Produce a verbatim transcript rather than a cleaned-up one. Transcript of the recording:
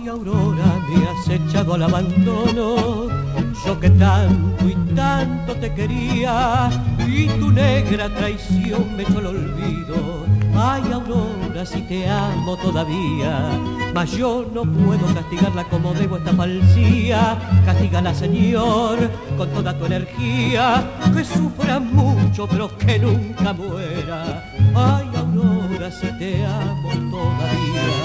Aurora, me has echado al abandono, yo que tanto y tanto te quería, y tu negra traición me echó al olvido. Ay, Aurora, si te amo todavía, mas yo no puedo castigarla como debo esta falsía. Castígala, Señor, con toda tu energía, que sufra mucho pero que nunca muera. Ay, Aurora, si te amo todavía.